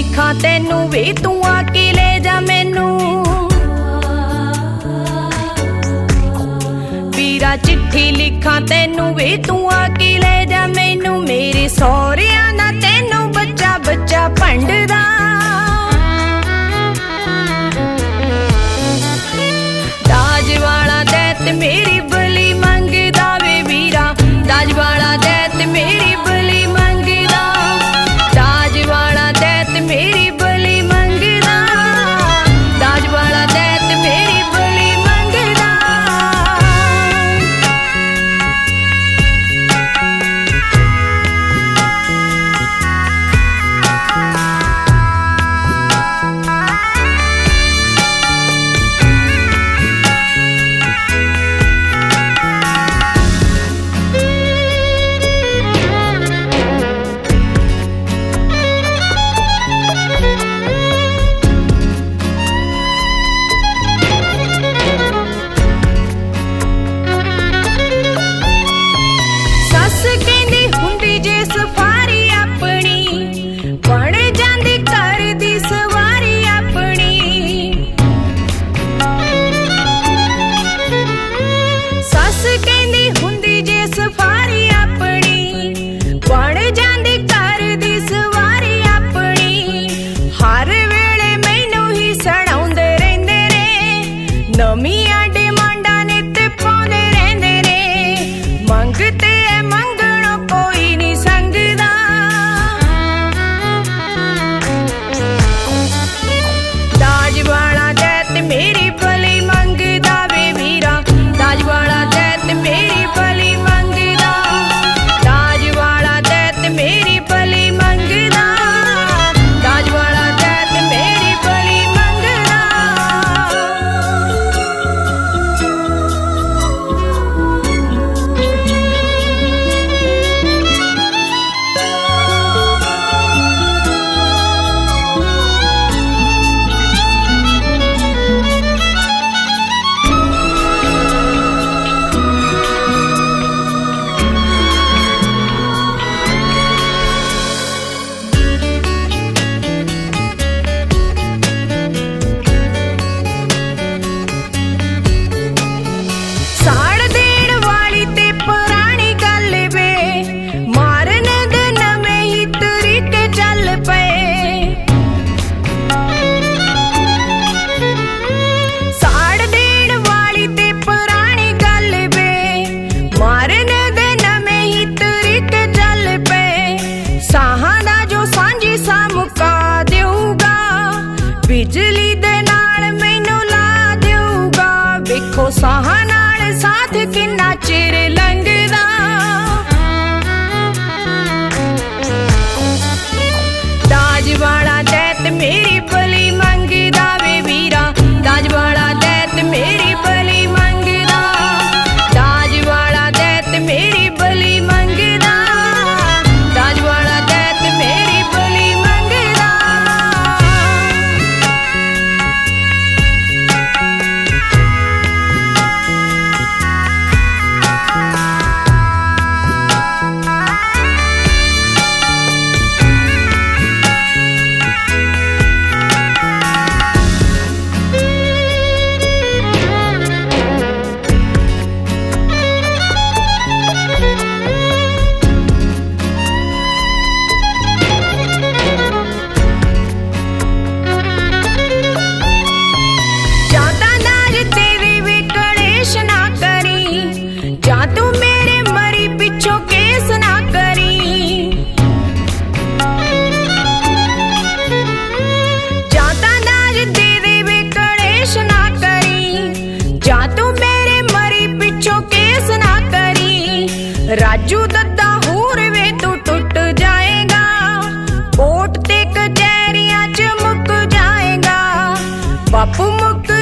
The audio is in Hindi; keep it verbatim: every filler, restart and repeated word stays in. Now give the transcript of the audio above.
लिखा तेनू वे तू आके ले जा मैनू। वीरा चिट्ठी लिखा तेनू वे तू आके ले जा मैनू। मेरे सौरिया ना तेनू बच्चा बच्चा भंडदा। दाज वाला दैत मेरी बली मंगदा वे वीरा। दाज वाला दैत मेरी बली मंगदा। दाज वाला दैत मेरी बली मंगदा। दाज वाला दैत मेरी बली मंगदा। बिजली दे नाल मैनू ला देऊगा। वेखो साह नाल साथ किन्ना चिर लंघदा। दाज वाला दैत मेरी बली मंगदा वे वीरा। दाज वाला दैत मेरी बली मंगदा। दाज वाला दैत मेरी बली मंगदा। दाज वाला दैत मेरी बली मंगदा। राजू दद्दा हूर वे तू टूट जाएगा। कोर्ट ते कचहरियां च मुक जाएगा। बापू मुक